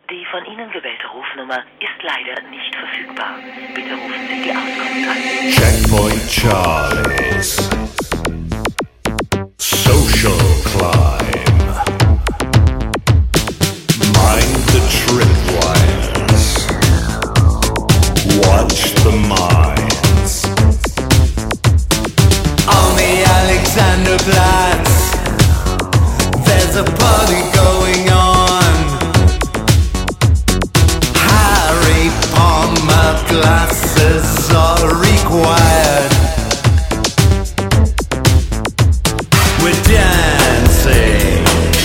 Die von Ihnen gewählte Rufnummer ist leider nicht verfügbar. Bitte rufen Sie die Auskunft an. Checkpoint Charlies. Social climb. Mind the tripwires. Watch the minds. On the Alexanderplatz, there's a party going on. Harry Palmer glasses are required. We're dancing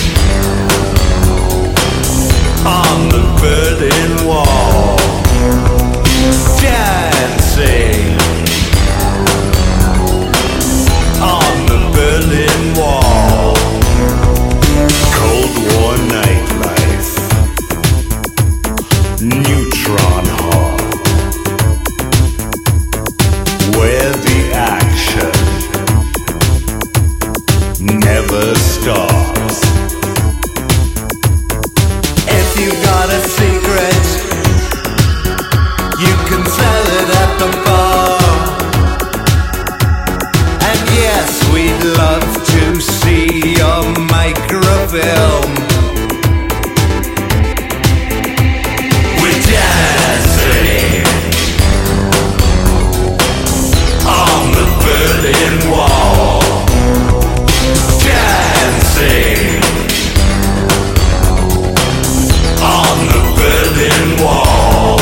on the Berlin Wall. Dancing on the Berlin Wall. Cold War nightlife. Neutron Hall. Where the action never stops. If you got a secret, you can sell it at the bar. And yes, we'd love to see your microfilm. We're dancing on the Berlin Wall. Dancing on the Berlin Wall.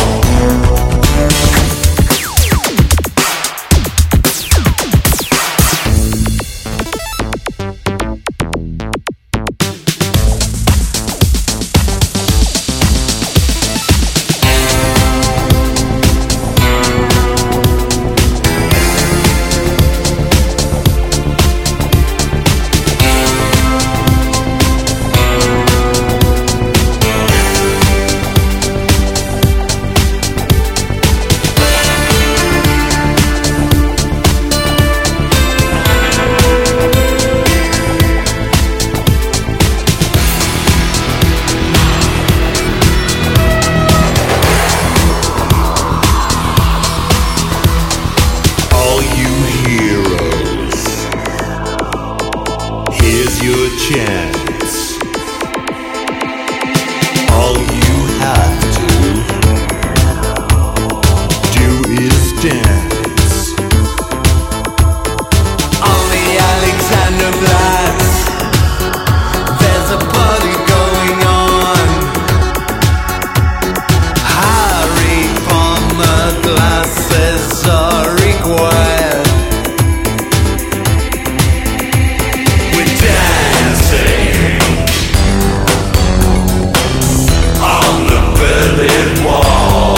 All you heroes, here's your chance. All you have to do is dance. On the Alexanderplatz, there's a party going on. Harry Palmer glasses are required. We're dancing on the Berlin Wall.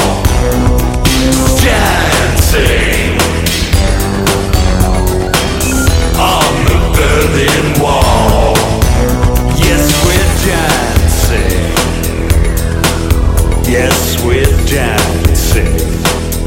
Dancing on the Berlin Wall. Yes, we're dancing. Yes, we're dancing.